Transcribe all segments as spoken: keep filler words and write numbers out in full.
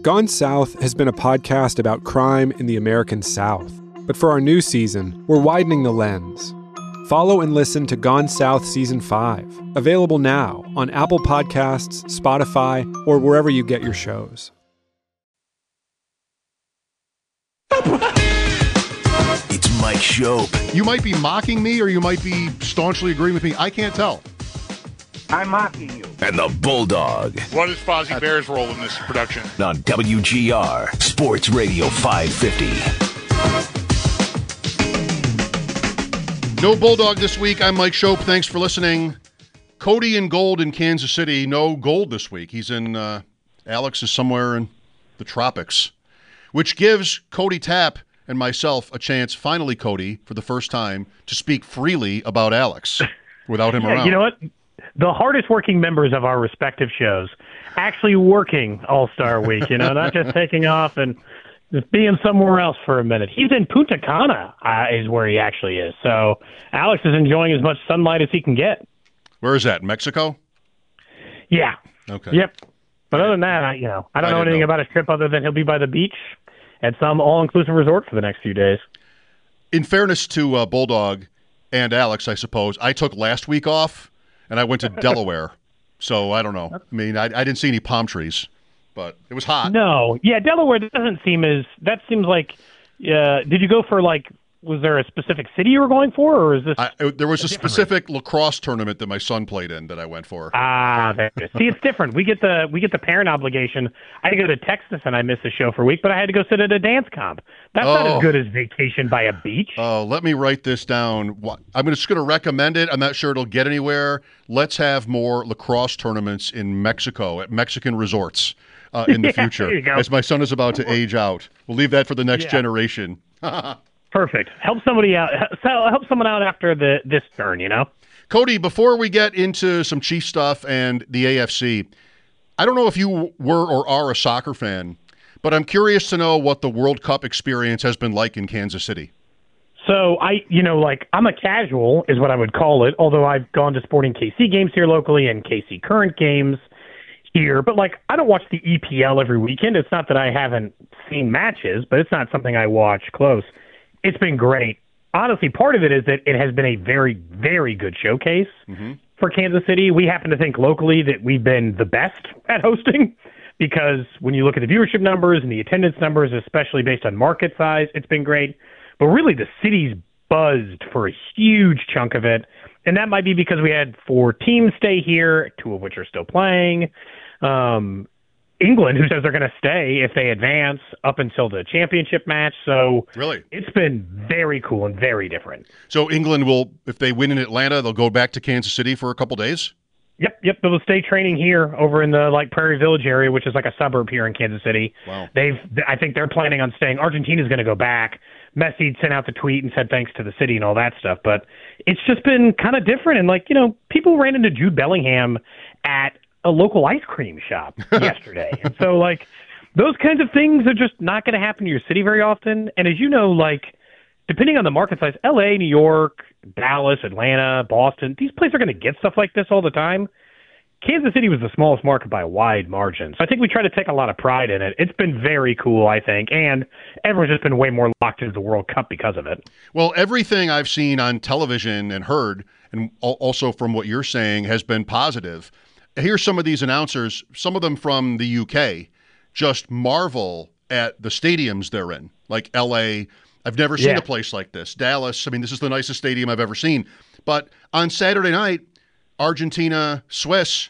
Gone South has been a podcast about crime in the American South. But for our new season, we're widening the lens. Follow and listen to Gone South Season five, available now on Apple Podcasts, Spotify, or wherever you get your shows. It's Mike Schopp. You might be mocking me or you might be staunchly agreeing with me. I can't tell. I'm mocking you. And the Bulldog. What is Fozzie Bear's role in this production? On W G R, Sports Radio five fifty. No Bulldog this week. I'm Mike Schopp. Thanks for listening. Cody in gold in Kansas City. No gold this week. He's in, uh, Alex is somewhere in the tropics, which gives Cody Tapp and myself a chance, finally, Cody, for the first time, to speak freely about Alex without him yeah, around. You know what? The hardest working members of our respective shows actually working All-Star Week, you know, not just taking off and just being somewhere else for a minute. He's in Punta Cana uh, is where he actually is. So Alex is enjoying as much sunlight as he can get. Where is that, Mexico? Yeah. Okay. Yep. But other than that, I, you know, I don't I know anything know. about his trip other than he'll be by the beach at some all-inclusive resort for the next few days. In fairness to uh, Bulldog and Alex, I suppose, I took last week off. And I went to Delaware, so I don't know. I mean, I, I didn't see any palm trees, but it was hot. No, yeah, Delaware doesn't seem as. That seems like. Uh, did you go for like? Was there a specific city you were going for, or is this? I, there was a, a specific lacrosse tournament that my son played in that I went for. Ah, there it is. See, it's different. We get the we get the parent obligation. I had to go to Texas and I missed the show for a week, but I had to go sit at a dance comp. That's not Oh. as good as vacation by a beach. Oh, let me write this down. What- I'm just going to recommend it. I'm not sure it'll get anywhere. Let's have more lacrosse tournaments in Mexico at Mexican resorts uh, in the Yeah, future, there you go. as my son is about to age out. We'll leave that for the next Yeah. generation. Perfect. Help somebody out. Help someone out after the this turn. You know. Cody, before we get into some Chief stuff and the A F C, I don't know if you were or are a soccer fan, but I'm curious to know what the World Cup experience has been like in Kansas City. So I, you know, like I'm a casual is what I would call it, although I've gone to Sporting K C games here locally and K C Current games here, but like I don't watch the E P L every weekend. It's not that I haven't seen matches, but it's not something I watch close. It's been great. Honestly, part of it is that it has been a very, very good showcase Mm-hmm. for Kansas City. We happen to think locally that we've been the best at hosting because when you look at the viewership numbers and the attendance numbers, especially based on market size, it's been great. But really, the city's buzzed for a huge chunk of it. And that might be because we had four teams stay here, two of which are still playing. Um, England, who says they're going to stay if they advance up until the championship match. So Really? it's been very cool and very different. So England will, if they win in Atlanta, they'll go back to Kansas City for a couple days? Yep, yep. They'll stay training here over in the like Prairie Village area, which is like a suburb here in Kansas City. Wow. They've, I think they're planning on staying. Argentina's going to go back. Messi sent out the tweet and said thanks to the city and all that stuff. But it's just been kind of different. And like, you know, people ran into Jude Bellingham at a local ice cream shop yesterday. And so like those kinds of things are just not going to happen in your city very often. And as you know, like depending on the market size, L A, New York, Dallas, Atlanta, Boston, these places are going to get stuff like this all the time. Kansas City was the smallest market by a wide margin. So I think we try to take a lot of pride in it. It's been very cool, I think, and everyone's just been way more locked into the World Cup because of it. Well, everything I've seen on television and heard, and al- also from what you're saying, has been positive. Here's some of these announcers, some of them from the U K, just marvel at the stadiums they're in, like L A. I've never seen Yeah. a place like this. Dallas, I mean, this is the nicest stadium I've ever seen. But on Saturday night, Argentina, Swiss,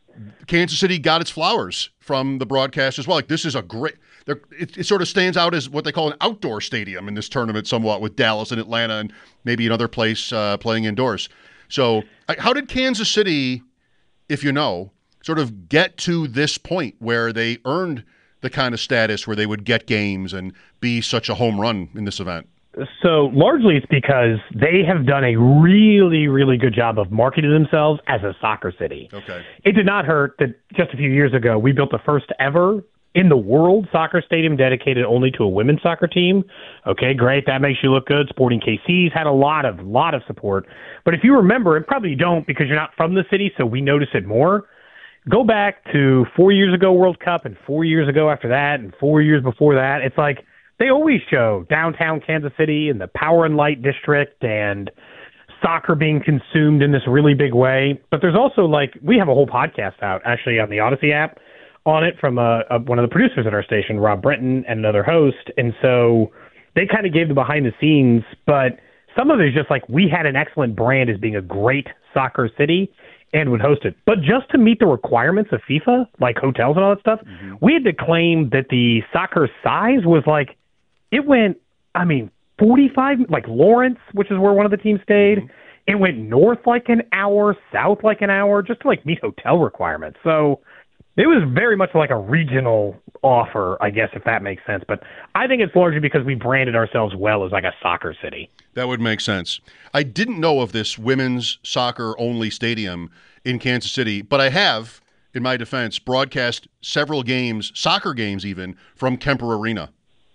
Kansas City got its flowers from the broadcast as well. Like, this is a great – it, it sort of stands out as what they call an outdoor stadium in this tournament somewhat, with Dallas and Atlanta and maybe another place uh, playing indoors. So I- how did Kansas City, if you know, sort of get to this point where they earned the kind of status where they would get games and be such a home run in this event? So largely it's because they have done a really, really good job of marketing themselves as a soccer city. Okay. It did not hurt that just a few years ago we built the first ever in the world soccer stadium dedicated only to a women's soccer team. Okay, great. That makes you look good. Sporting K C's had a lot of lot of support. But if you remember, and probably you don't because you're not from the city, so we notice it more. go back to four years ago World Cup and four years ago after that and four years before that. It's like they always show downtown Kansas City and the Power and Light District and soccer being consumed in this really big way. But there's also, like, we have a whole podcast out actually on the Odyssey app on it from uh, uh, one of the producers at our station, Rob Brenton, and another host. And so they kind of gave the behind the scenes, but some of it is just like we had an excellent brand as being a great soccer city and would host it. But just to meet the requirements of FIFA, like hotels and all that stuff, mm-hmm. we had to claim that the soccer size was like, it went, I mean, forty-five, like Lawrence, which is where one of the teams stayed. Mm-hmm. It went north like an hour, south like an hour, just to like meet hotel requirements. So it was very much like a regional offer, I guess, if that makes sense. But I think it's largely because we branded ourselves well as like a soccer city. That would make sense. I didn't know of this women's soccer-only stadium in Kansas City, but I have, in my defense, broadcast several games, soccer games even, from Kemper Arena.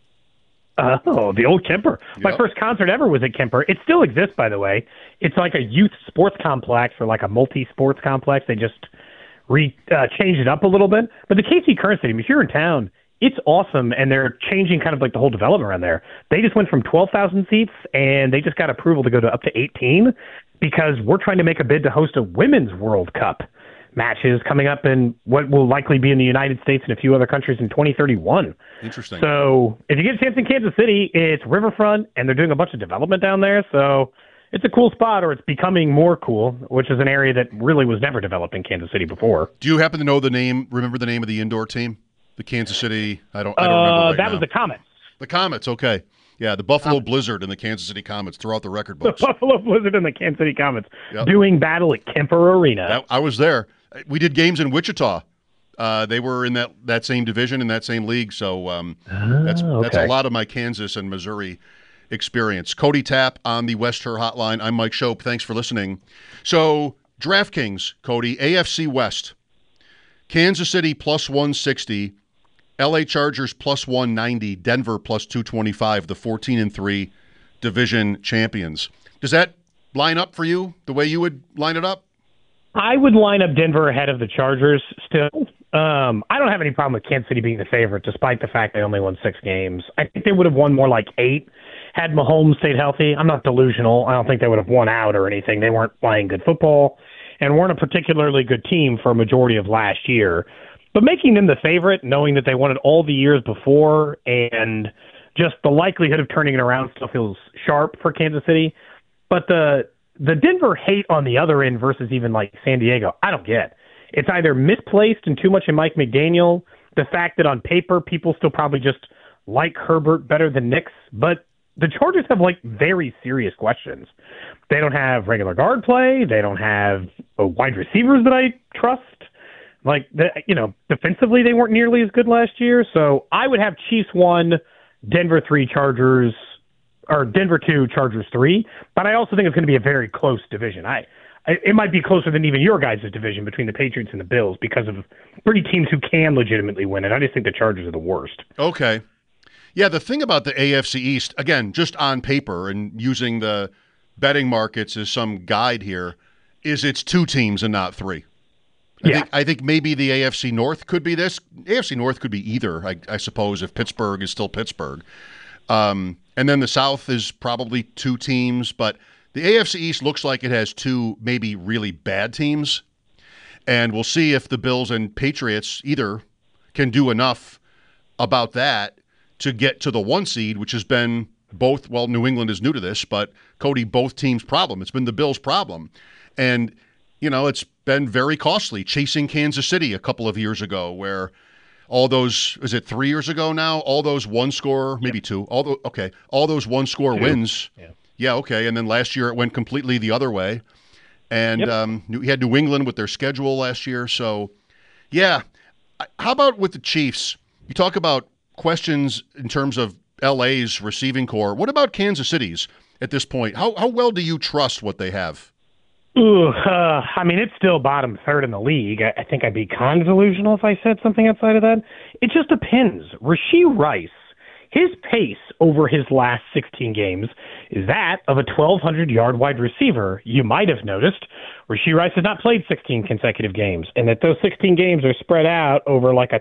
Oh, the old Kemper. Yep. My first concert ever was at Kemper. It still exists, by the way. It's like a youth sports complex or like a multi-sports complex. They just re uh, changed it up a little bit. But the K C Current Stadium, if you're in town, it's awesome, and they're changing kind of like the whole development around there. They just went from twelve thousand seats, and they just got approval to go to up to eighteen because we're trying to make a bid to host a Women's World Cup matches coming up in what will likely be in the United States and a few other countries in twenty thirty-one. Interesting. So if you get a chance in Kansas City, it's riverfront, and they're doing a bunch of development down there. So it's a cool spot, or it's becoming more cool, which is an area that really was never developed in Kansas City before. Do you happen to know the name, remember the name of the indoor team? The Kansas City, I don't, I don't uh, remember right That now. was the Comets. The Comets, okay. Yeah, the Buffalo Blizzard and the Kansas City Comets throughout the record books. The Buffalo Blizzard and the Kansas City Comets Yep. doing battle at Kemper Arena. That, I was there. We did games in Wichita. Uh, they were in that, that same division, in that same league. So um, oh, that's okay. that's a lot of my Kansas and Missouri experience. Cody Tapp on the West Her Hotline. I'm Mike Shope. Thanks for listening. So DraftKings, Cody, A F C West, Kansas City plus one sixty, L A Chargers plus one ninety, Denver plus two twenty-five, the fourteen and three division champions. Does that line up for you the way you would line it up? I would line up Denver ahead of the Chargers still. Um, I don't have any problem with Kansas City being the favorite, despite the fact they only won six games. I think they would have won more like eight had Mahomes stayed healthy. I'm not delusional. I don't think they would have won out or anything. They weren't playing good football and weren't a particularly good team for a majority of last year. But making them the favorite, knowing that they won it all the years before, and just the likelihood of turning it around still feels sharp for Kansas City. But the the Denver hate on the other end versus even like San Diego, I don't get. It's either misplaced and too much in Mike McDaniel, the fact that on paper people still probably just like Herbert better than Nix, but the Chargers have like very serious questions. They don't have regular guard play. They don't have uh, wide receivers that I trust. Like, the, you know, defensively they weren't nearly as good last year. So I would have Chiefs one, Denver three, Chargers, or Denver two, Chargers three. But I also think it's going to be a very close division. I, I it might be closer than even your guys' division between the Patriots and the Bills because of three teams who can legitimately win it. I just think the Chargers are the worst. Okay. Yeah, the thing about the A F C East, again, just on paper and using the betting markets as some guide here, is it's two teams and not three. I, yeah. think, I think maybe the A F C North could be this. A F C North could be either, I, I suppose, if Pittsburgh is still Pittsburgh. Um, and then the South is probably two teams, but the A F C East looks like it has two maybe really bad teams. And we'll see if the Bills and Patriots either can do enough about that to get to the one seed, which has been both, well, New England is new to this, but Cody, both teams' problem. It's been the Bills' problem. And, you know, it's been very costly chasing Kansas City a couple of years ago where all those, is it three years ago now? All those one score, maybe yep. two, all the, okay, all those one score two. wins. Yeah. yeah, okay. And then last year it went completely the other way. And yep. um, we had New England with their schedule last year. So, yeah. How about with the Chiefs? You talk about questions in terms of L A's receiving core. What about Kansas City's at this point? How how well do you trust what they have? Ooh, uh, I mean, it's still bottom third in the league. I, I think I'd be kind of delusional if I said something outside of that. It just depends. Rashee Rice, his pace over his last sixteen games is that of a twelve hundred yard wide receiver. You might have noticed Rashee Rice has not played sixteen consecutive games, and that those sixteen games are spread out over like a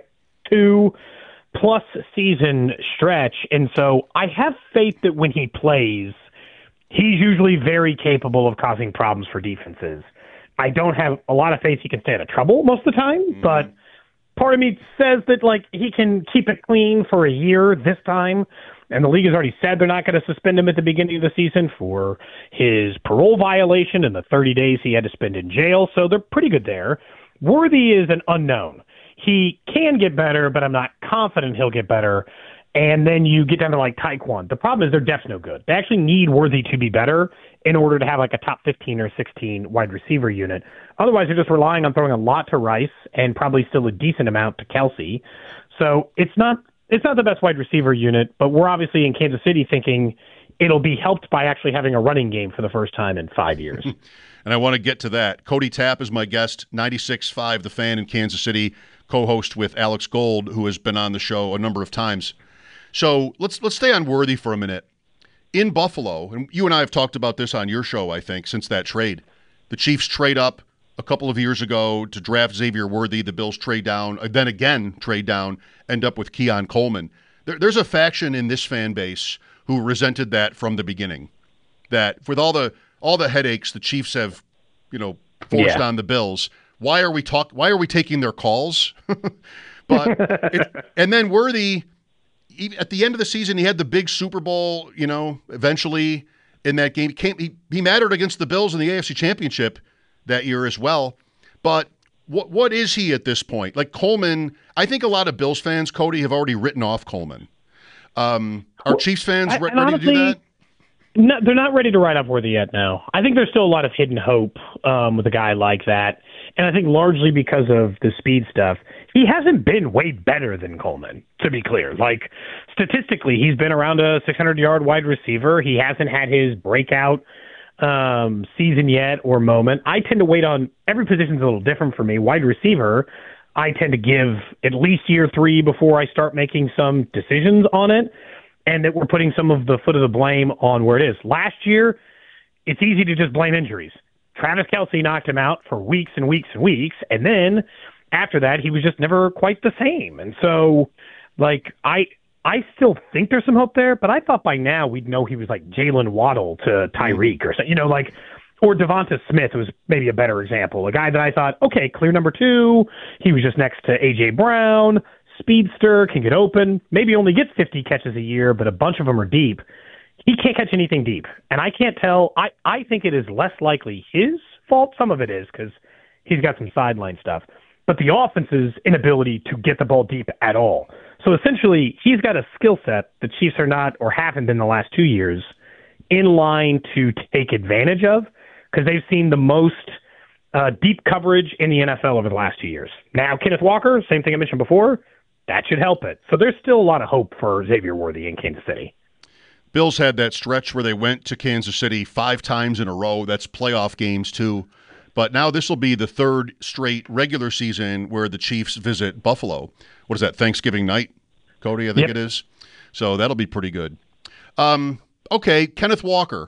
two-plus season stretch. And so I have faith that when he plays, he's usually very capable of causing problems for defenses. I don't have a lot of faith he can stay out of trouble most of the time, mm. but part of me says that like he can keep it clean for a year this time, and the league has already said they're not going to suspend him at the beginning of the season for his parole violation and the thirty days he had to spend in jail, so they're pretty good there. Worthy is an unknown. He can get better, but I'm not confident he'll get better. And then you get down to like Tyquan. The problem is their depth's no good. They actually need Worthy to be better in order to have like a top fifteen or sixteen wide receiver unit. Otherwise, they're just relying on throwing a lot to Rice and probably still a decent amount to Kelsey. So it's not it's not the best wide receiver unit, but we're obviously in Kansas City thinking it'll be helped by actually having a running game for the first time in five years. And I want to get to that. Cody Tapp is my guest, ninety-six point five The Fan in Kansas City, co-host with Alex Gold, who has been on the show a number of times. So let's let's stay on Worthy for a minute. In Buffalo, and you and I have talked about this on your show, I think, since that trade. The Chiefs trade up a couple of years ago to draft Xavier Worthy. The Bills trade down, then again trade down, end up with Keon Coleman. There, there's a faction in this fan base who resented that from the beginning. That with all the all the headaches the Chiefs have, you know, forced yeah. on the Bills, why are we talk? Why are we taking their calls? But it, and then Worthy. At the end of the season, he had the big Super Bowl, you know, eventually in that game. He, came, he, he mattered against the Bills in the A F C Championship that year as well. But what what is he at this point? Like Coleman, I think a lot of Bills fans, Cody, have already written off Coleman. Um, are well, Chiefs fans I, re- ready honestly, to do that? No, they're not ready to write off Worthy yet, no. I think there's still a lot of hidden hope um, with a guy like that. And I think largely because of the speed stuff. He hasn't been way better than Coleman, to be clear. Like, statistically, he's been around a six hundred yard wide receiver. He hasn't had his breakout um, season yet or moment. I tend to wait on – every position's a little different for me. Wide receiver, I tend to give at least year three before I start making some decisions on it, and that we're putting some of the foot of the blame on where it is. Last year, it's easy to just blame injuries. Travis Kelce knocked him out for weeks and weeks and weeks, and then – after that, he was just never quite the same. And so, like, I I still think there's some hope there, but I thought by now we'd know he was like Jalen Waddle to Tyreek or something, you know, like, or Devonta Smith was maybe a better example. A guy that I thought, okay, clear number two. He was just next to A J Brown, speedster, can get open, maybe only gets fifty catches a year, but a bunch of them are deep. He can't catch anything deep. And I can't tell. I, I think it is less likely his fault. Some of it is because he's got some sideline stuff. But the offense's inability to get the ball deep at all. So essentially, he's got a skill set the Chiefs are not or haven't been the last two years in line to take advantage of because they've seen the most uh, deep coverage in the N F L over the last two years. Now, Kenneth Walker, same thing I mentioned before, that should help it. So there's still a lot of hope for Xavier Worthy in Kansas City. Bills had that stretch where they went to Kansas City five times in a row. That's playoff games, too. But now this will be the third straight regular season where the Chiefs visit Buffalo. What is that, Thanksgiving night, Cody, I think yep. it is? So that'll be pretty good. Um, okay, Kenneth Walker.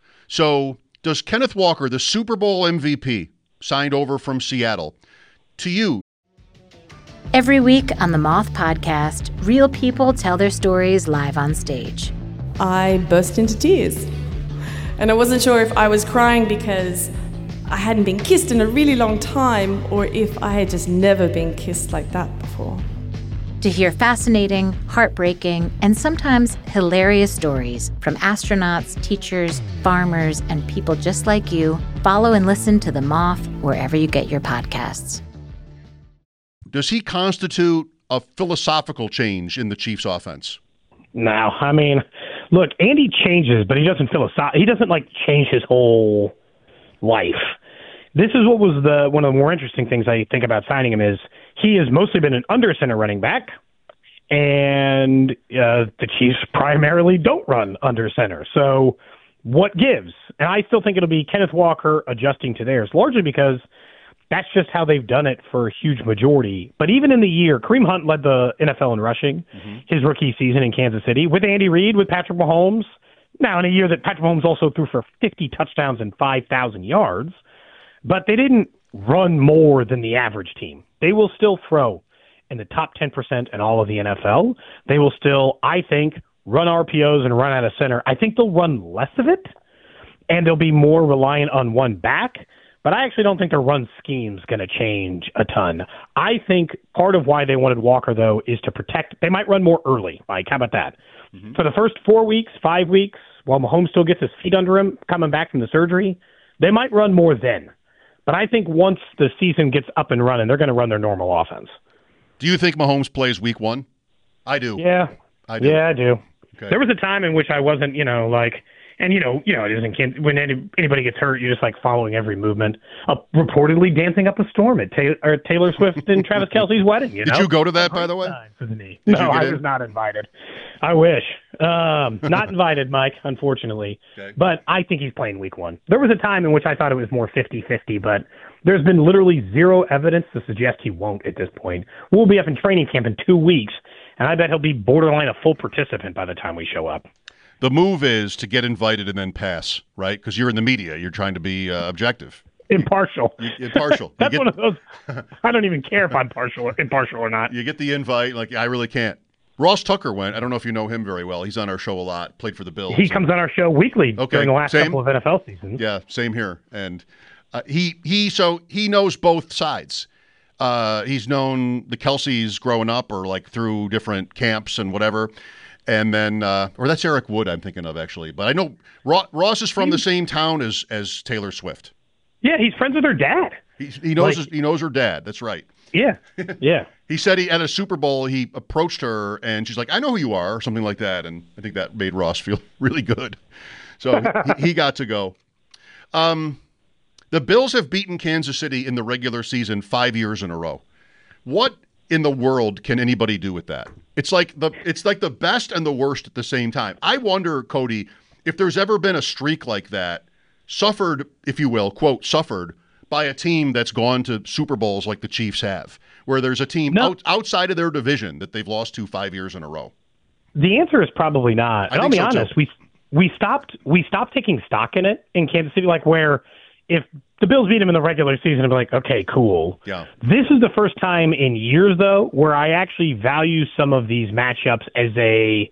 So does Kenneth Walker, the Super Bowl M V P, signed over from Seattle, to you? Every week on the Moth Podcast, real people tell their stories live on stage. I burst into tears. And I wasn't sure if I was crying because I hadn't been kissed in a really long time, or if I had just never been kissed like that before. To hear fascinating, heartbreaking, and sometimes hilarious stories from astronauts, teachers, farmers, and people just like you, follow and listen to The Moth wherever you get your podcasts. Does he constitute a philosophical change in the Chiefs' offense? No, I mean, look, Andy changes, but he doesn't philosoph- He doesn't like change his whole life. This is what was the one of the more interesting things I think about signing him is he has mostly been an under center running back, and uh, the Chiefs primarily don't run under center. So what gives? And I still think it'll be Kenneth Walker adjusting to theirs, largely because that's just how they've done it for a huge majority. But even in the year, Kareem Hunt led the N F L in rushing mm-hmm. his rookie season in Kansas City with Andy Reid, with Patrick Mahomes. Now, in a year that Patrick Mahomes also threw for fifty touchdowns and five thousand yards, but they didn't run more than the average team. They will still throw in the top ten percent in all of the N F L. They will still, I think, run R P Os and run out of center. I think they'll run less of it, and they'll be more reliant on one back. But I actually don't think their run scheme's going to change a ton. I think part of why they wanted Walker, though, is to protect. They might run more early. Like, how about that? Mm-hmm. For the first four weeks, five weeks, while Mahomes still gets his feet under him coming back from the surgery, they might run more then. But I think once the season gets up and running, they're going to run their normal offense. Do you think Mahomes plays week one? I do. Yeah. I do. Yeah, I do. Okay. There was a time in which I wasn't, you know, like, and, you know, you know, it isn't, when any, anybody gets hurt, you're just, like, following every movement. Uh, reportedly dancing up a storm at Taylor, or Taylor Swift and Travis Kelce's wedding, you know? Did you go to that, by the way? For the knee. No, I was not invited. I wish. Um, not invited, Mike, unfortunately. Okay. But I think he's playing week one. There was a time in which I thought it was more fifty-fifty, but there's been literally zero evidence to suggest he won't at this point. We'll be up in training camp in two weeks, and I bet he'll be borderline a full participant by the time we show up. The move is to get invited and then pass, right? Because you're in the media. You're trying to be uh, objective. Impartial. You, impartial. That's you get, one of those. I don't even care if I'm partial or impartial or not. You get the invite, like, I really can't. Ross Tucker went. I don't know if you know him very well. He's on our show a lot, played for the Bills. He comes on our show weekly okay. during the last same. couple of N F L seasons. Yeah, same here. And uh, he, he, so he knows both sides. Uh, he's known the Kelce's growing up or like through different camps and whatever. And then, uh, or that's Eric Wood I'm thinking of, actually. But I know Ross, Ross is from the same town as, as Taylor Swift. Yeah, he's friends with her dad. He, he knows like, his, he knows her dad. That's right. Yeah, yeah. He said he at a Super Bowl, he approached her, and she's like, I know who you are, or something like that. And I think that made Ross feel really good. So he, he got to go. Um, the Bills have beaten Kansas City in the regular season five years in a row. What in the world can anybody do with that? It's like the it's like the best and the worst at the same time. I wonder, Cody, if there's ever been a streak like that, suffered, if you will, quote, suffered by a team that's gone to Super Bowls like the Chiefs have, where there's a team no. out, outside of their division that they've lost to five years in a row. The answer is probably not. I I'll be so honest. Too. We we stopped we stopped taking stock in it in Kansas City, like where if the Bills beat them in the regular season, I'd be like, okay, cool. Yeah. This is the first time in years, though, where I actually value some of these matchups as a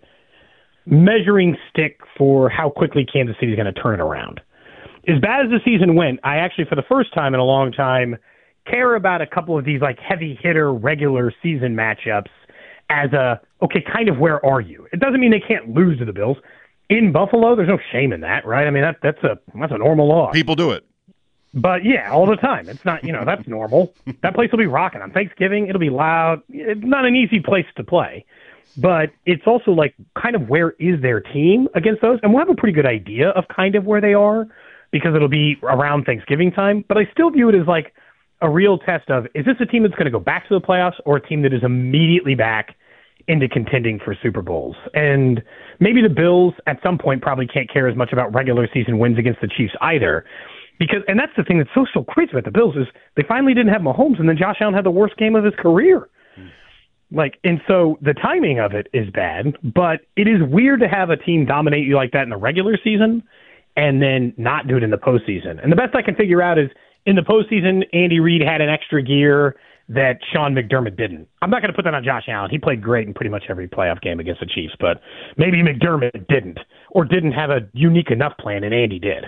measuring stick for how quickly Kansas City is going to turn it around. As bad as the season went, I actually, for the first time in a long time, care about a couple of these like heavy hitter regular season matchups as a, okay, kind of where are you? It doesn't mean they can't lose to the Bills. In Buffalo, there's no shame in that, right? I mean, that that's a that's a normal loss. People do it. But, yeah, all the time. It's not, you know, that's normal. That place will be rocking. On Thanksgiving, it'll be loud. It's not an easy place to play. But it's also like kind of where is their team against those? And we'll have a pretty good idea of kind of where they are because it'll be around Thanksgiving time. But I still view it as like a real test of, is this a team that's going to go back to the playoffs or a team that is immediately back into contending for Super Bowls? And maybe the Bills at some point probably can't care as much about regular season wins against the Chiefs either. Because, and that's the thing that's so, so crazy about the Bills is they finally didn't have Mahomes, and then Josh Allen had the worst game of his career. Mm. Like, and so the timing of it is bad, but it is weird to have a team dominate you like that in the regular season and then not do it in the postseason. And the best I can figure out is in the postseason, Andy Reid had an extra gear that Sean McDermott didn't. I'm not going to put that on Josh Allen. He played great in pretty much every playoff game against the Chiefs, but maybe McDermott didn't or didn't have a unique enough plan, and Andy did.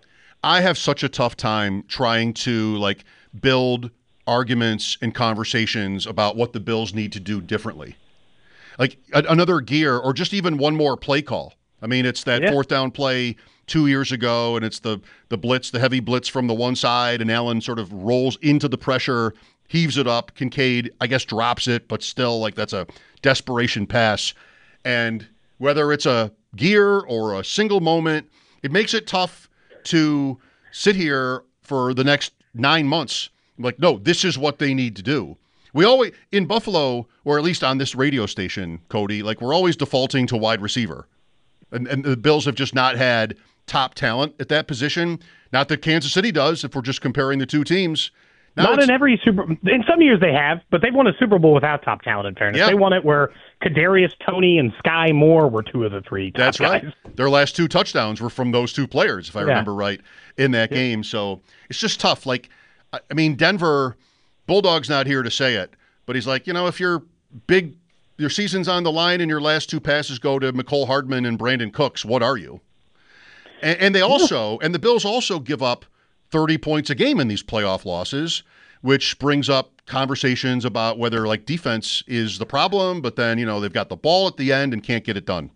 I have such a tough time trying to like build arguments and conversations about what the Bills need to do differently. Like a- another gear or just even one more play call. I mean, it's that yeah. fourth down play two years ago, and it's the the blitz, the heavy blitz from the one side, and Allen sort of rolls into the pressure, heaves it up. Kincaid, I guess, drops it, but still, like, that's a desperation pass. And whether it's a gear or a single moment, it makes it tough to sit here for the next nine months. Like, no, this is what they need to do. We always, in Buffalo, or at least on this radio station, Cody, like, we're always defaulting to wide receiver. And, and the Bills have just not had top talent at that position. Not that Kansas City does, if we're just comparing the two teams. Now Not it's- in every Super. In some years they have, but they've won a Super Bowl without top talent. In fairness, Yeah. they won it where Kadarius Toney and Sky Moore were two of the three top That's guys. right. Their last two touchdowns were from those two players, if I Yeah. remember right, in that game. So it's just tough. Like, I I mean, Denver, Bulldog's not here to say it, but he's like, you know, if you're big, your season's on the line and your last two passes go to Mecole Hardman and Brandon Cooks, what are you? And, and they also, and the Bills also give up thirty points a game in these playoff losses, which brings up conversations about whether like defense is the problem, but then, you know, they've got the ball at the end and can't get it done.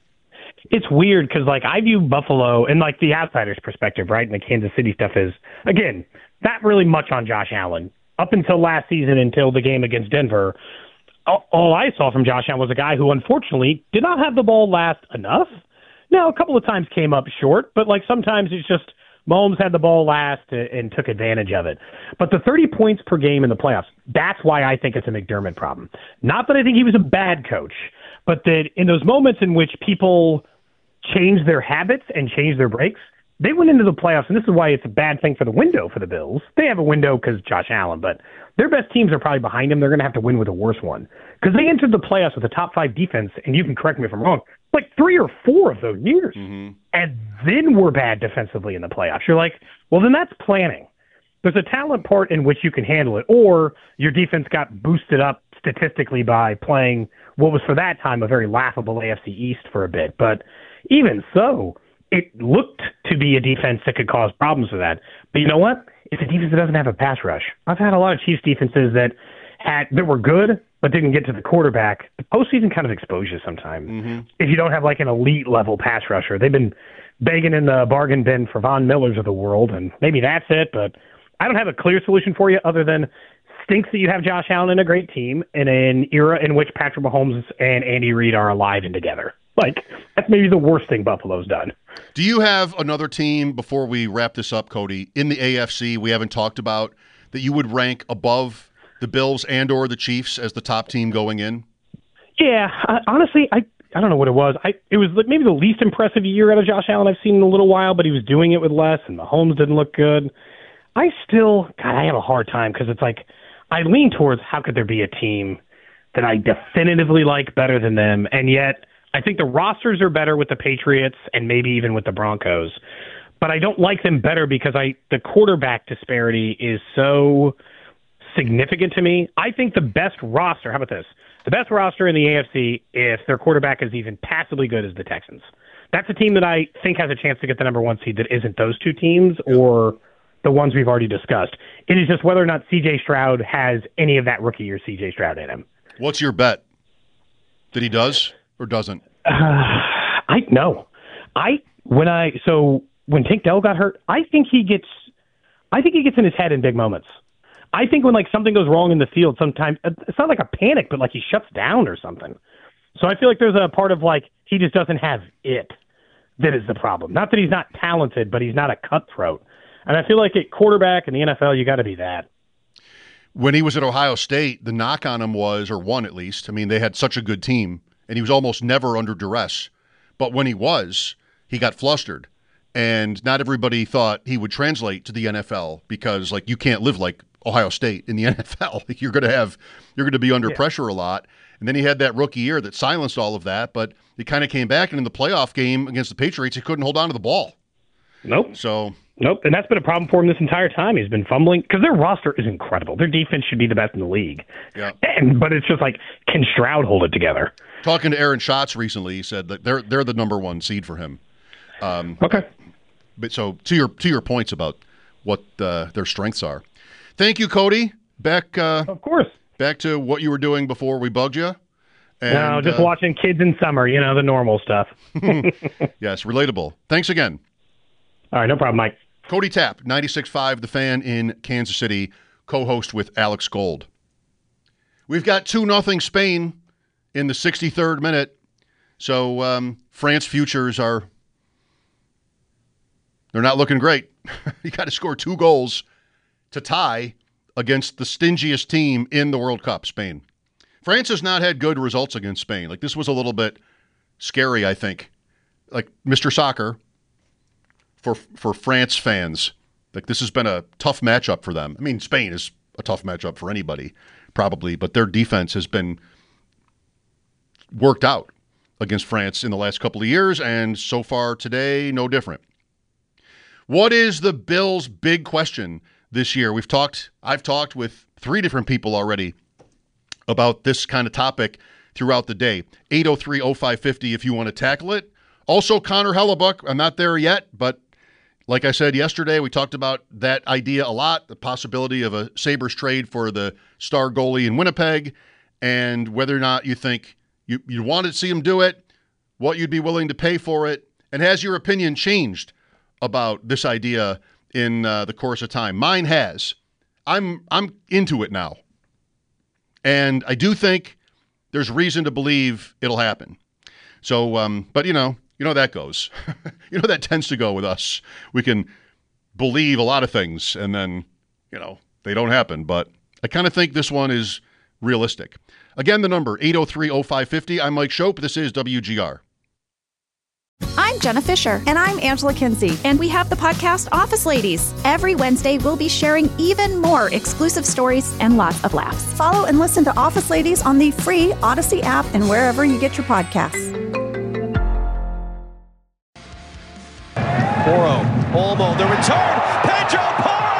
It's weird because, like, I view Buffalo and, like, the outsider's perspective, right? And the Kansas City stuff is, again, not really much on Josh Allen. Up until last season, until the game against Denver, all, all I saw from Josh Allen was a guy who, unfortunately, did not have the ball last enough. Now, a couple of times came up short, but, like, sometimes it's just Mahomes had the ball last and, and took advantage of it. But the thirty points per game in the playoffs, that's why I think it's a McDermott problem. Not that I think he was a bad coach, but that in those moments in which people change their habits and change their breaks, they went into the playoffs, and this is why it's a bad thing for the window for the Bills. They have a window because Josh Allen, but their best teams are probably behind them. They're going to have to win with a worse one because they entered the playoffs with a top five defense, and you can correct me if I'm wrong, like three or four of those years, Mm-hmm. and then we're bad defensively in the playoffs. You're like, well, then that's planning. There's a talent part in which you can handle it, or your defense got boosted up statistically by playing what was for that time a very laughable A F C East for a bit. But even so, it looked to be a defense that could cause problems for that. But you know what? It's a defense that doesn't have a pass rush. I've had a lot of Chiefs defenses that had that were good but didn't get to the quarterback. The postseason kind of exposes you sometimes. Mm-hmm. If you don't have like an elite level pass rusher, they've been begging in the bargain bin for Von Millers of the world, and maybe that's it. But I don't have a clear solution for you other than stinks that you have Josh Allen and a great team in an era in which Patrick Mahomes and Andy Reid are alive and together. Like, that's maybe the worst thing Buffalo's done. Do you have another team, before we wrap this up, Cody, in the A F C we haven't talked about that you would rank above the Bills and or the Chiefs as the top team going in? Yeah, I, honestly, I I don't know what it was. I It was like maybe the least impressive year out of Josh Allen I've seen in a little while, but he was doing it with less, and Mahomes didn't look good. I still, God, I have a hard time because it's like I lean towards how could there be a team that I definitively like better than them, and yet I think the rosters are better with the Patriots and maybe even with the Broncos, but I don't like them better because I the quarterback disparity is so significant to me. I think the best roster, how about this? The best roster in the A F C, if their quarterback is even passably good, is the Texans. That's a team that I think has a chance to get the number one seed that isn't those two teams or the ones we've already discussed. It is just whether or not C J Stroud has any of that rookie year C J Stroud in him. What's your bet? That he does or doesn't? Uh, I no. I when I so when Tank Dell got hurt, I think he gets I think he gets in his head in big moments. I think when like something goes wrong in the field, sometimes it's not like a panic, but like he shuts down or something. So I feel like there's a part of like he just doesn't have it that is the problem. Not that he's not talented, but he's not a cutthroat. And I feel like at quarterback in the N F L, you got to be that. When he was at Ohio State, the knock on him was, or one at least, I mean, they had such a good team, and he was almost never under duress. But when he was, he got flustered. And not everybody thought he would translate to the N F L because, like, you can't live like Ohio State in the N F L. You're going to have, you're going to be under Yeah. pressure a lot. And then he had that rookie year that silenced all of that, but he kind of came back, and in the playoff game against the Patriots, he couldn't hold on to the ball. Nope. So, Nope. And that's been a problem for him this entire time. He's been fumbling because their roster is incredible. Their defense should be the best in the league. yeah. And, but it's just like, can Stroud hold it together? Talking to Aaron Schatz recently, he said that they're they're the number one seed for him. Um, Okay. But so to your to your points about what uh, their strengths are. Thank you, Cody. Back uh, Of course. back to what you were doing before we bugged you. And, No, just uh, watching kids in summer, you know, the normal stuff. Yes, relatable. Thanks again. All right, no problem, Mike. Cody Tapp, ninety-six point five, The Fan in Kansas City, co-host with Alex Gold. We've got two nothing Spain in the sixty-third minute. So um, France futures are, they're not looking great. You got to score two goals to tie against the stingiest team in the World Cup, Spain. France has not had good results against Spain. Like, this was a little bit scary, I think. Like, Mister Soccer, for for France fans, Like, this has been a tough matchup for them. I mean, Spain is a tough matchup for anybody, probably, but their defense has been worked out against France in the last couple of years, and so far today, no different. What is the Bills' big question this year? We've talked, I've talked with three different people already about this kind of topic throughout the day. eight oh three oh five five oh if you want to tackle it. Also, Connor Hellebuck. I'm not there yet, but like I said yesterday, we talked about that idea a lot, the possibility of a Sabres trade for the star goalie in Winnipeg, and whether or not you think you, you want to see him do it, what you'd be willing to pay for it, and has your opinion changed about this idea in uh, the course of time? Mine has. I'm I'm into it now. And I do think there's reason to believe it'll happen. So, um, but you know, you know how that goes. You know that tends to go with us. We can believe a lot of things and then, you know, they don't happen. But I kind of think this one is realistic. Again, the number, eight oh three oh five five oh. I'm Mike Schopp. This is W G R. I'm Jenna Fisher. And I'm Angela Kinsey. And we have the podcast Office Ladies. Every Wednesday, we'll be sharing even more exclusive stories and lots of laughs. Follow and listen to Office Ladies on the free Odyssey app and wherever you get your podcasts. Porro, Olmo, the return, Pedro Porro!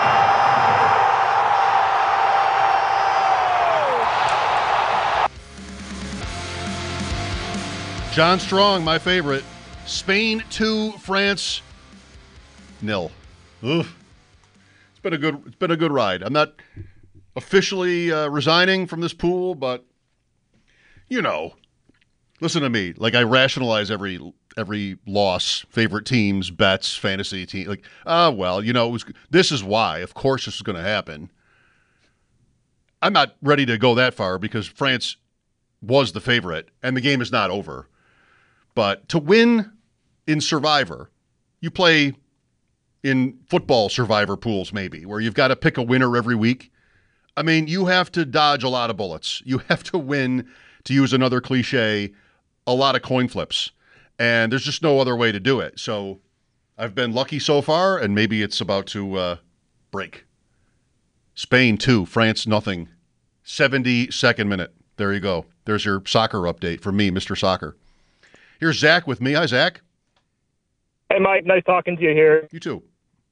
John Strong, my favorite. Spain two, France nil. Ugh. It's been a good. It's been a good ride. I'm not officially uh, resigning from this pool, but you know, listen to me. Like, I rationalize every every loss, favorite teams, bets, fantasy team. Like, ah, uh, well, you know, it was, this is why. Of course, this is going to happen. I'm not ready to go that far because France was the favorite, and the game is not over. But to win in Survivor, you play in football Survivor pools maybe, where you've got to pick a winner every week. I mean, you have to dodge a lot of bullets. You have to win, to use another cliche, a lot of coin flips. And there's just no other way to do it. So I've been lucky so far, and maybe it's about to uh, break. Spain two, France nothing. seventy-second minute. There you go. There's your soccer update from me, Mister Soccer. Here's Zach with me. Hi, Zach. Hey, Mike. Nice talking to you here. You too.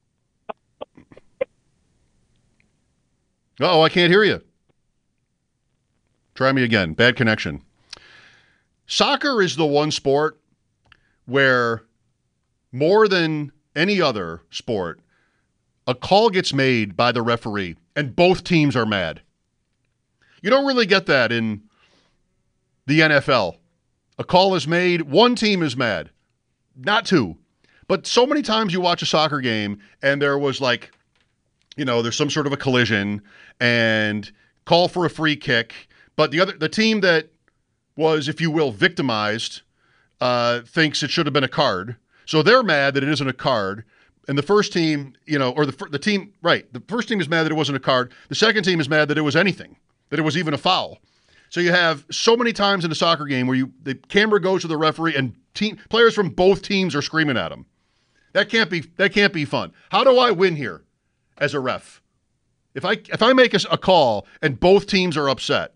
Uh-oh, I can't hear you. Try me again. Bad connection. Soccer is the one sport where, more than any other sport, a call gets made by the referee and both teams are mad. You don't really get that in the N F L. A call is made, one team is mad, not two. But so many times you watch a soccer game and there was like, you know, there's some sort of a collision and call for a free kick, but the other the team that was, if you will, victimized uh, thinks it should have been a card. So they're mad that it isn't a card. And the first team, you know, or the the team, right, the first team is mad that it wasn't a card. The second team is mad that it was anything, that it was even a foul. So you have so many times in a soccer game where you the camera goes to the referee and team players from both teams are screaming at him. That can't be that can't be fun. How do I win here as a ref? If I if I make a, a call and both teams are upset,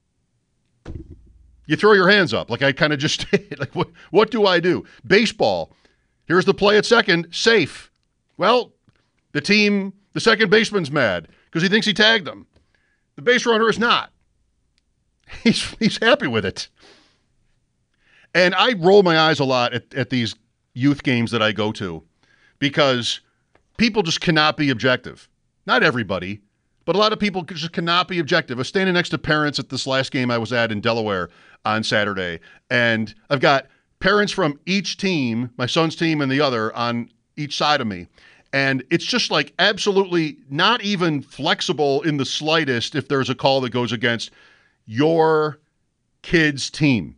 you throw your hands up like I kind of just did. Like what what do I do? Baseball. Here's the play at second, safe. Well, the team, the second baseman's mad because he thinks he tagged him. The base runner is not. He's he's happy with it. And I roll my eyes a lot at, at these youth games that I go to because people just cannot be objective. Not everybody, but a lot of people just cannot be objective. I was standing next to parents at this last game I was at in Delaware on Saturday, and I've got parents from each team, my son's team and the other, on each side of me. And it's just like absolutely not even flexible in the slightest if there's a call that goes against your kid's team.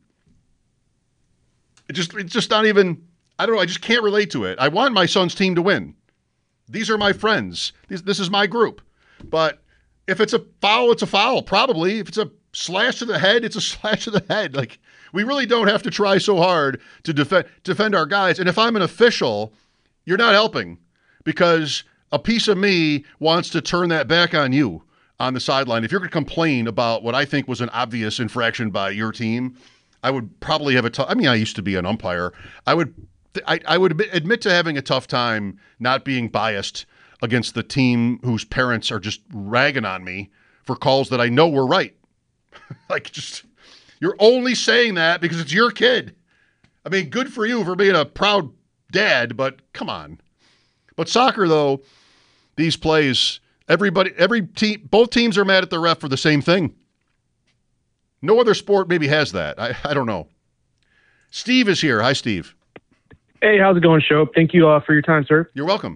It just it's just not even, I don't know, I just can't relate to it. I want my son's team to win. These are my friends. These, this is my group. But if it's a foul, it's a foul, probably. If it's a slash to the head, it's a slash to the head. Like, we really don't have to try so hard to defend defend our guys. And if I'm an official, you're not helping because a piece of me wants to turn that back on you on the sideline. If you're going to complain about what I think was an obvious infraction by your team, I would probably have a tough. I mean, I used to be an umpire. I would, I, I would admit to having a tough time not being biased against the team whose parents are just ragging on me for calls that I know were right. Like, just, you're only saying that because it's your kid. I mean, good for you for being a proud dad, but come on. But soccer, though, these plays, everybody, every team, both teams are mad at the ref for the same thing. No other sport maybe has that. I, I don't know. Steve is here. Hi, Steve. Hey, how's it going, Shope? Thank you uh, for your time, sir. You're welcome.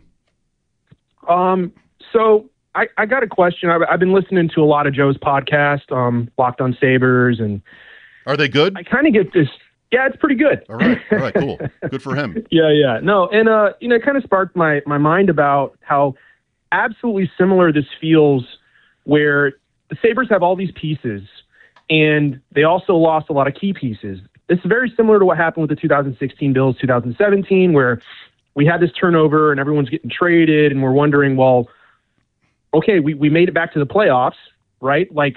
Um, so I, I got a question. I've, I've been listening to a lot of Joe's podcast, um, Locked on Sabres, and are they good? I kind of get this. Yeah, it's pretty good. All right, all right, cool. Good for him. yeah, yeah. No, and uh, you know, it kind of sparked my my mind about how absolutely similar this feels, where the Sabres have all these pieces, and they also lost a lot of key pieces. This is very similar to what happened with the two thousand sixteen Bills, two thousand seventeen, where we had this turnover and everyone's getting traded, and we're wondering, well, okay, we, we made it back to the playoffs, right? Like,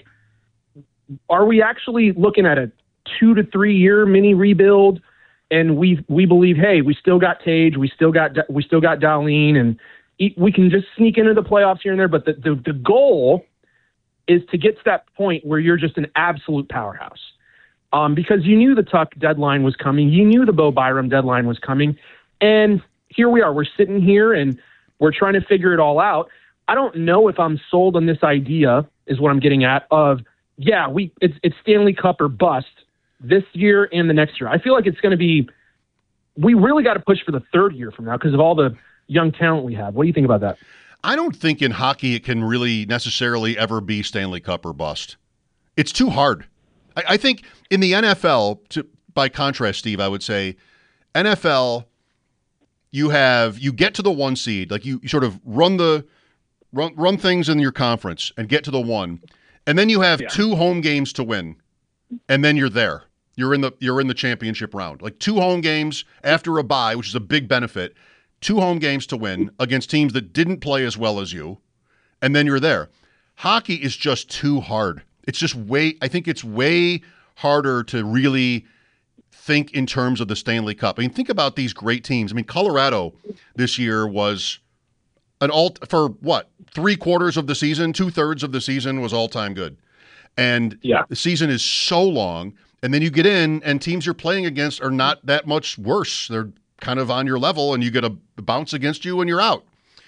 are we actually looking at a two to three year mini rebuild? And we we believe, hey, we still got Tage, we still got we still got Dahlin, and we can just sneak into the playoffs here and there. But the, the the goal is to get to that point where you're just an absolute powerhouse, um, because you knew the Tuck deadline was coming, you knew the Bo Byram deadline was coming, and here we are. We're sitting here and we're trying to figure it all out. I don't know if I'm sold on this idea, is what I'm getting at, of, yeah, we it's, it's Stanley Cup or bust this year and the next year. I feel like it's going to be, we really got to push for the third year from now because of all the young talent we have. What do you think about that? I don't think in hockey it can really necessarily ever be Stanley Cup or bust. It's too hard. I, I think in the N F L, to, by contrast, Steve, I would say N F L, you have, you get to the one seed, like you, you sort of run the, run, run things in your conference and get to the one. And then you have yeah. two home games to win. And then you're there. You're in the, you're in the championship round. Like two home games after a bye, which is a big benefit. Two home games to win against teams that didn't play as well as you. And then you're there. Hockey is just too hard. It's just way, I think it's way harder to really think in terms of the Stanley Cup. I mean, think about these great teams. I mean, Colorado this year was an all for what? Three quarters of the season, two thirds of the season was all-time good. And yeah. the season is so long. And then you get in and teams you're playing against are not that much worse. They're kind of on your level and you get a bounce against you and you're out.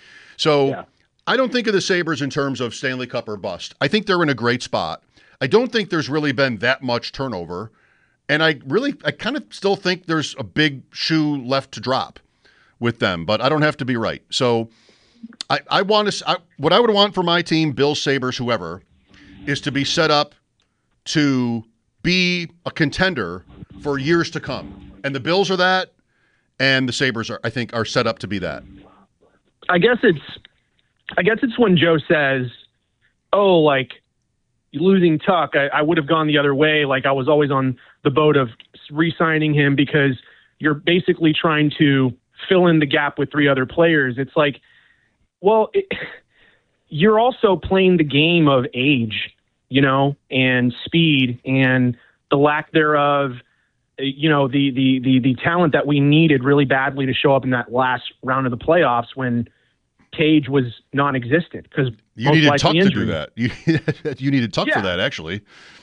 So yeah. I don't think of the Sabres in terms of Stanley Cup or bust. I think they're in a great spot. I don't think there's really been that much turnover. And I really, I kind of still think there's a big shoe left to drop with them, but I don't have to be right. So I, I want to, I, what I would want for my team, Bills, Sabres, whoever, is to be set up to be a contender for years to come. And the Bills are that, and the Sabres are, I think, are set up to be that. I guess it's, I guess it's when Joe says, oh, like, losing Tuck, I, I would have gone the other way. Like, I was always on the boat of re-signing him because you're basically trying to fill in the gap with three other players. It's like, well, it, you're also playing the game of age, you know, and speed and the lack thereof, you know, the, the, the, the talent that we needed really badly to show up in that last round of the playoffs when Tage was non-existent because you needed Tuck to do that. You, you needed Tuck yeah. for that, actually.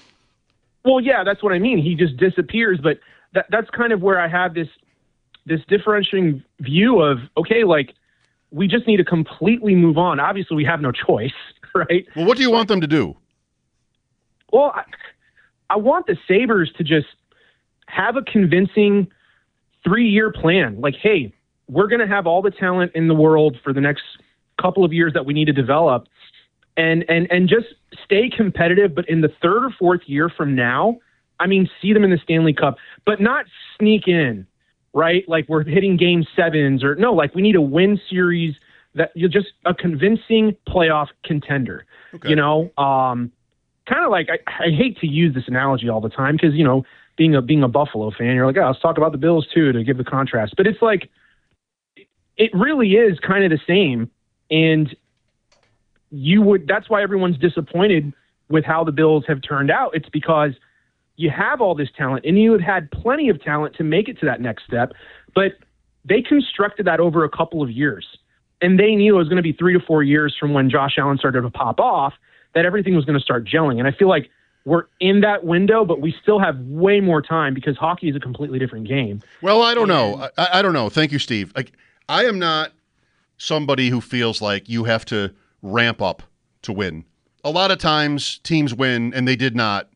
Well, yeah, that's what I mean. He just disappears, but that, that's kind of where I have this this differentiating view of, okay, like, we just need to completely move on. Obviously, we have no choice, right? Well, what do you want them to do? Well, I, I want the Sabres to just have a convincing three-year plan. Like, hey, we're going to have all the talent in the world for the next couple of years that we need to develop, and and and just stay competitive. But in the third or fourth year from now, I mean, see them in the Stanley Cup, but not sneak in, right? Like we're hitting game sevens or no, like we need a win series that you're just a convincing playoff contender, okay. you know, um, kind of like, I, I hate to use this analogy all the time because, you know, being a, being a Buffalo fan, you're like, oh, let's talk about the Bills too, to give the contrast, but it's like, it really is kind of the same. And you would, that's why everyone's disappointed with how the Bills have turned out. It's because you have all this talent, and you have had plenty of talent to make it to that next step, but they constructed that over a couple of years. And they knew it was going to be three to four years from when Josh Allen started to pop off that everything was going to start gelling. And I feel like we're in that window, but we still have way more time because hockey is a completely different game. Well, I don't know. I, I don't know. Thank you, Steve. Like, I am not somebody who feels like you have to ramp up to win. A lot of times teams win and they did not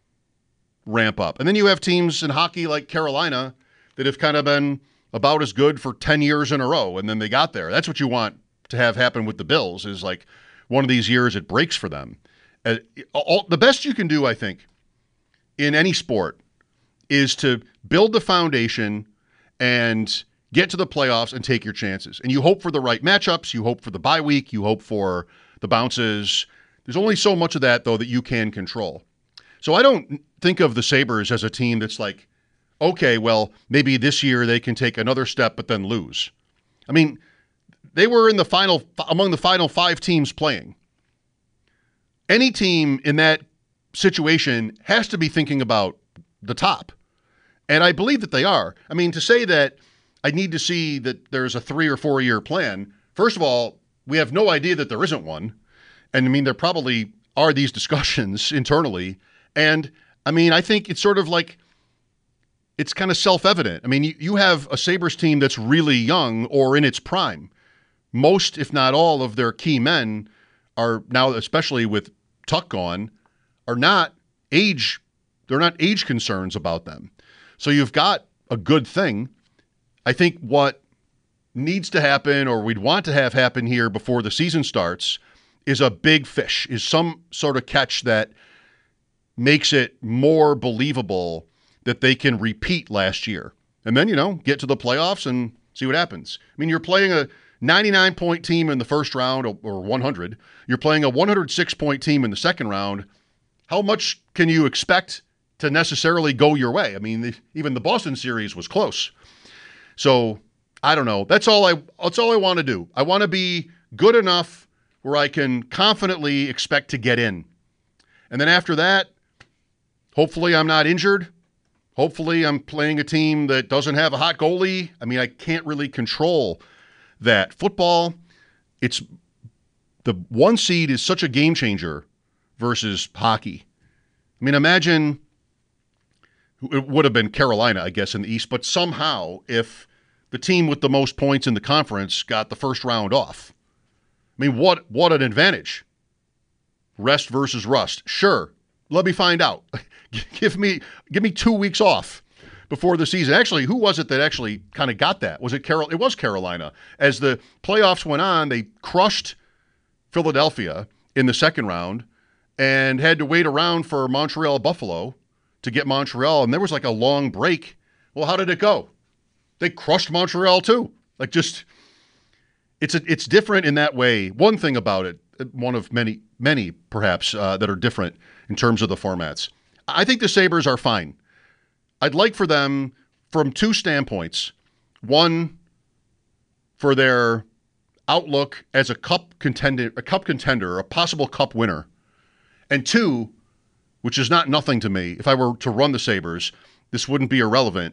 ramp up. And then you have teams in hockey like Carolina that have kind of been about as good for ten years in a row, and then they got there. That's what you want to have happen with the Bills, is like one of these years it breaks for them. Uh, all, the best you can do, I think, in any sport is to build the foundation and get to the playoffs and take your chances. And you hope for the right matchups. You hope for the bye week. You hope for the bounces. There's only so much of that, though, that you can control. So I don't think of the Sabres as a team that's like, okay, well, maybe this year they can take another step but then lose. I mean, they were in the final, among the final five teams playing. Any team in that situation has to be thinking about the top. And I believe that they are. I mean, to say that I need to see that there's a three or four year plan, first of all, we have no idea that there isn't one. And I mean, there probably are these discussions internally. And I mean, I think it's sort of like, it's kind of self-evident. I mean, you, you have a Sabres team that's really young or in its prime. Most, if not all, of their key men are now, especially with Tuck gone, are not age, they're not age concerns about them. So you've got a good thing. I think what needs to happen, or we'd want to have happen here before the season starts, is a big fish, is some sort of catch that makes it more believable that they can repeat last year. And then, you know, get to the playoffs and see what happens. I mean, you're playing a ninety-nine point team in the first round, or one hundred. You're playing a one hundred six point team in the second round. How much can you expect to necessarily go your way? I mean, the, even the Boston series was close. So, I don't know. That's all I that's all I want to do. I want to be good enough where I can confidently expect to get in. And then after that, hopefully I'm not injured. Hopefully I'm playing a team that doesn't have a hot goalie. I mean, I can't really control that. Football, it's the one seed is such a game changer versus hockey. I mean, imagine it would have been Carolina, I guess, in the East, but somehow if the team with the most points in the conference got the first round off. I mean, what what an advantage. Rest versus rust. Sure, let me find out. Give me give me two weeks off before the season. Actually, who was it that actually kind of got that? Was it Carol? It was Carolina. As the playoffs went on, they crushed Philadelphia in the second round and had to wait around for Montreal Buffalo to get Montreal. And there was like a long break. Well, how did it go? They crushed Montreal too. Like just, it's a, it's different in that way. One thing about it, one of many, many perhaps uh, that are different in terms of the formats. I think the Sabres are fine. I'd like for them, from two standpoints. One, for their outlook as a cup contender, a cup contender, a possible cup winner. And two, which is not nothing to me, if I were to run the Sabres, this wouldn't be irrelevant,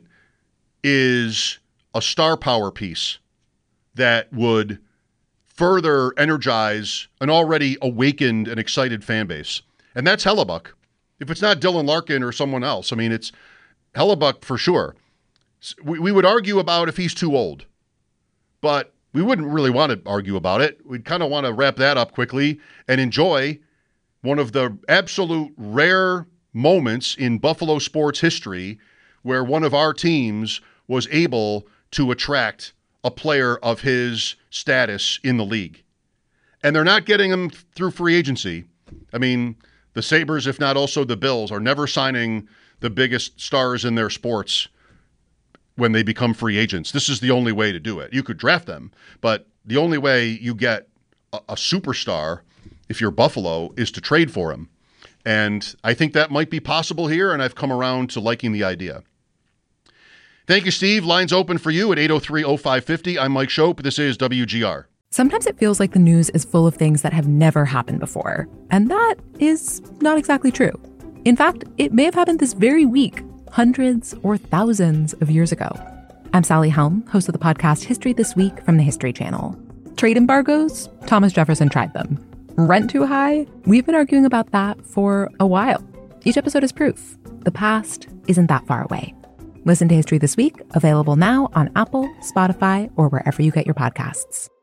is a star power piece that would further energize an already awakened and excited fan base. And that's Hellebuyck. If it's not Dylan Larkin or someone else, I mean, it's Hellebuyck for sure. We, we would argue about if he's too old, but we wouldn't really want to argue about it. We'd kind of want to wrap that up quickly and enjoy one of the absolute rare moments in Buffalo sports history where one of our teams was able to attract a player of his status in the league. And they're not getting him through free agency. I mean, the Sabres, if not also the Bills, are never signing the biggest stars in their sports when they become free agents. This is the only way to do it. You could draft them, but the only way you get a, a superstar, if you're Buffalo, is to trade for him. And I think that might be possible here, and I've come around to liking the idea. Thank you, Steve. Lines open for you at eight oh three oh five five oh. I'm Mike Schopp. This is W G R. Sometimes it feels like the news is full of things that have never happened before, and that is not exactly true. In fact, it may have happened this very week, hundreds or thousands of years ago. I'm Sally Helm, host of the podcast History This Week from the History Channel. Trade embargoes? Thomas Jefferson tried them. Rent too high? We've been arguing about that for a while. Each episode is proof. The past isn't that far away. Listen to History This Week, available now on Apple, Spotify, or wherever you get your podcasts.